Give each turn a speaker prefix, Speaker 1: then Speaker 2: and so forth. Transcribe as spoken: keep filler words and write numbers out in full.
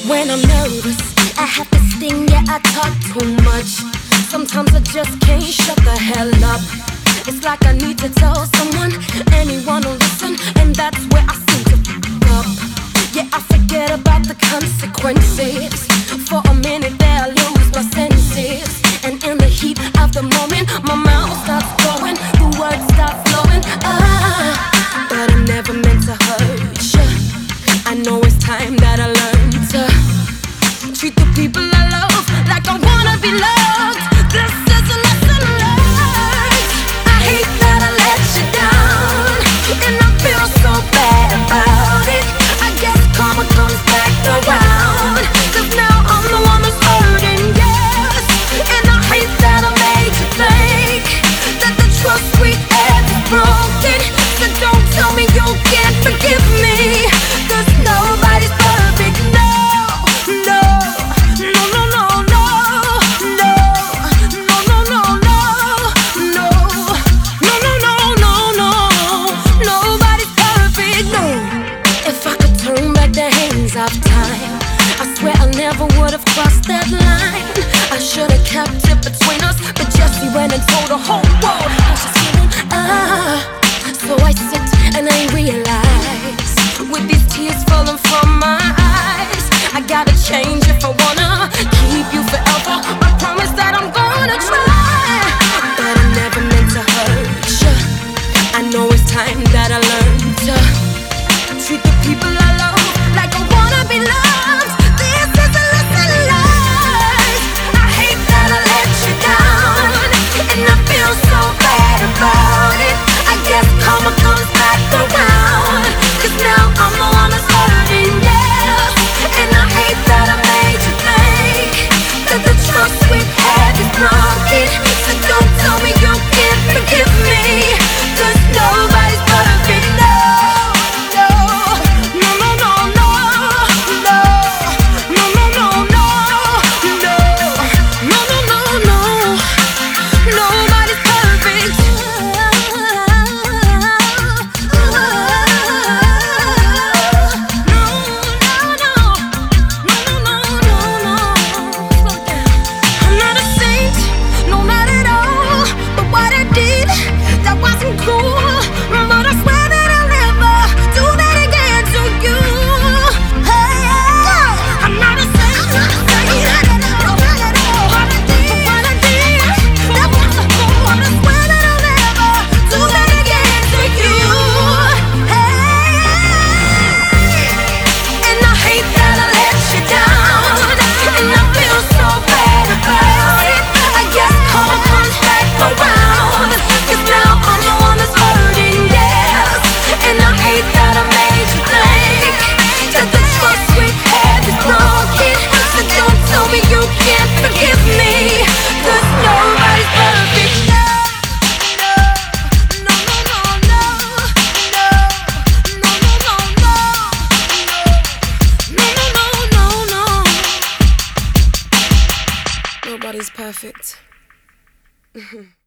Speaker 1: When I'm nervous, I have this thing, yeah, I talk too much. Sometimes I just can't shut the hell up. It's like I need to tell someone, anyone will listen, and that's where I seem to f*** up. Yeah, I forget about the consequences. For a minute there I lose my senses, and in the heat of the moment my mouth starts going, the words start flowing. Ah, but I never meant to hurt you. I know it's time that I learn to treat the people I love like I wanna be loved. This is a lesson learned. I hate that I let you down, and I feel so bad about it. I guess karma comes back around, 'cause now I'm the one that's hurting, yes. And I hate that I made you think that the trust we had is broken. So don't tell me you can't forgive me, 'cause nobody's perfect, no, no. Of time, I swear I never would have crossed that line. I should have kept it between us, but Jesse went and told the whole world I was just feeling ah. So I sit and I realize, with these tears falling from my eyes, I gotta change if I wanna keep you forever. I promise that I'm gonna try, but I never meant to hurt you. I know it's time that I learn to treat the people I love like I wanna be loved. This is a lesson learned. I hate that I let you down, and I feel so bad about it. I guess karma comes back around, 'cause now I'm the one that's hurting, yeah. And I hate that I made you think that the trust we had is broken. So don't tell me you can't forgive me, 'cause nobody's perfect, no. Nobody's perfect.